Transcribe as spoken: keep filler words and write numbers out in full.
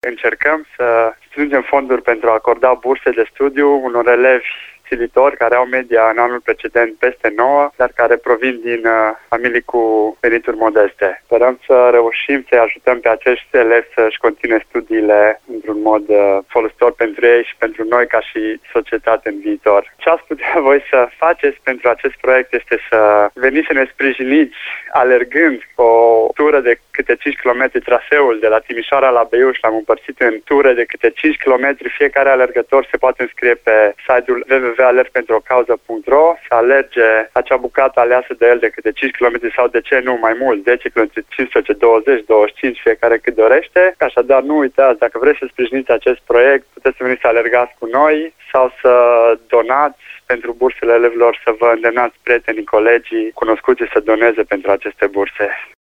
încercăm să strângem fonduri pentru a acorda burse de studiu unor elevi silitori care au media în anul precedent peste nouă, dar care provin din uh, familii cu venituri modeste. Sperăm să reușim să-i ajutăm pe acești elevi să-și continue studiile într-un mod uh, folositor pentru ei și pentru noi ca și societate în viitor. Ce ați putea voi să faceți pentru acest proiect este să veniți să ne sprijiniți alergând o tură de câte cinci kilometri, traseul de la Timișoara la Beiuș l-am împărțit în ture de câte cinci kilometri. Fiecare alergător se poate înscrie pe site-ul w w w punct alerg pentru o cauză punct r o, să alerge acea bucată aleasă de el de câte cinci kilometri sau de ce nu mai mult, zece kilometri, cincisprezece, douăzeci, douăzeci și cinci, fiecare cât dorește. Așadar, nu uitați, dacă vreți să sprijiniți acest proiect, puteți să veniți să alergați cu noi sau să donați pentru bursele elevilor, să vă îndemnați prietenii, colegii, cunoscuții să doneze pentru aceste burse.